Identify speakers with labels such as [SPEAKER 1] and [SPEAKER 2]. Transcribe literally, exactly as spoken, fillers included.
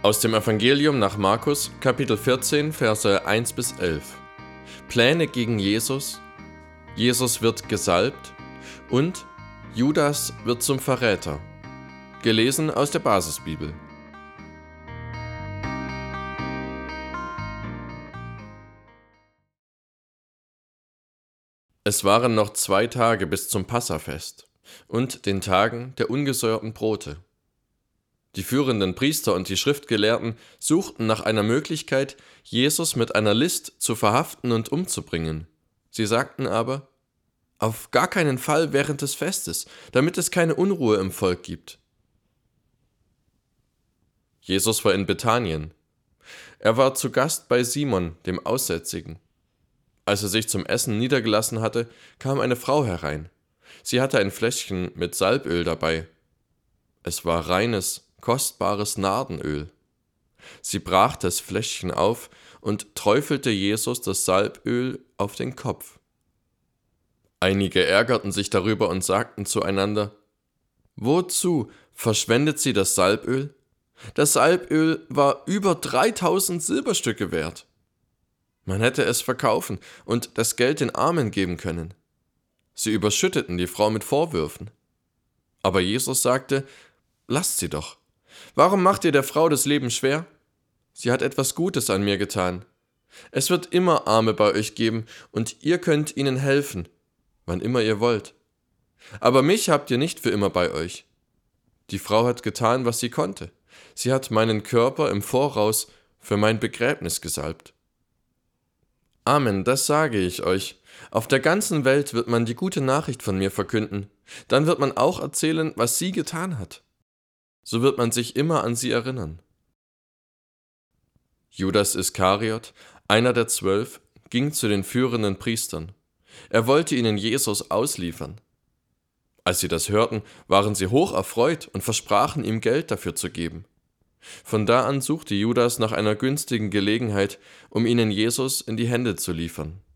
[SPEAKER 1] Aus dem Evangelium nach Markus, Kapitel vierzehn, Verse eins bis elf. Pläne gegen Jesus, Jesus wird gesalbt und Judas wird zum Verräter. Gelesen aus der Basisbibel. Es waren noch zwei Tage bis zum Passafest und den Tagen der ungesäuerten Brote. Die führenden Priester und die Schriftgelehrten suchten nach einer Möglichkeit, Jesus mit einer List zu verhaften und umzubringen. Sie sagten aber, auf gar keinen Fall während des Festes, damit es keine Unruhe im Volk gibt. Jesus war in Bethanien. Er war zu Gast bei Simon, dem Aussätzigen. Als er sich zum Essen niedergelassen hatte, kam eine Frau herein. Sie hatte ein Fläschchen mit Salböl dabei. Es war reines, kostbares Nardenöl. Sie brach das Fläschchen auf und träufelte Jesus das Salböl auf den Kopf. Einige ärgerten sich darüber und sagten zueinander, »Wozu verschwendet sie das Salböl? Das Salböl war über dreitausend Silberstücke wert. Man hätte es verkaufen und das Geld den Armen geben können.« Sie überschütteten die Frau mit Vorwürfen. Aber Jesus sagte, »Lasst sie doch. Warum macht ihr der Frau das Leben schwer? Sie hat etwas Gutes an mir getan. Es wird immer Arme bei euch geben und ihr könnt ihnen helfen, wann immer ihr wollt. Aber mich habt ihr nicht für immer bei euch. Die Frau hat getan, was sie konnte. Sie hat meinen Körper im Voraus für mein Begräbnis gesalbt. Amen, das sage ich euch. Auf der ganzen Welt wird man die gute Nachricht von mir verkünden. Dann wird man auch erzählen, was sie getan hat. So wird man sich immer an sie erinnern. Judas Iskariot, einer der zwölf, ging zu den führenden Priestern. Er wollte ihnen Jesus ausliefern. Als sie das hörten, waren sie hoch erfreut und versprachen ihm Geld dafür zu geben. Von da an suchte Judas nach einer günstigen Gelegenheit, um ihnen Jesus in die Hände zu liefern.